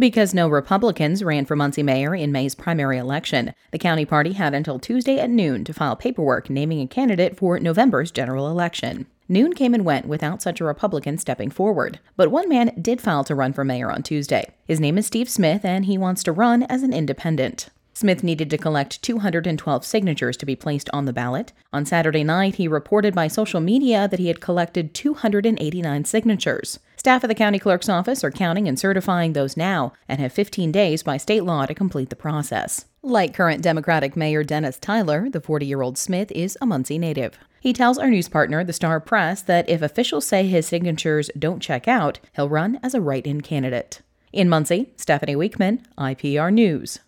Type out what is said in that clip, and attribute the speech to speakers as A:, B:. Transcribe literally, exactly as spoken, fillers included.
A: Because no Republicans ran for Muncie mayor in May's primary election, the county party had until Tuesday at noon to file paperwork naming a candidate for November's general election. Noon came and went without such a Republican stepping forward, but one man did file to run for mayor on Tuesday. His name is Steve Smith, and he wants to run as an independent. Smith needed to collect two hundred twelve signatures to be placed on the ballot. On Saturday night, he reported by social media that he had collected two hundred eighty-nine signatures. Staff at the county clerk's office are counting and certifying those now and have fifteen days by state law to complete the process. Like current Democratic Mayor Dennis Tyler, the forty-year-old Smith is a Muncie native. He tells our news partner, the Star Press, that if officials say his signatures don't check out, he'll run as a write-in candidate. In Muncie, Stephanie Weekman, I P R News.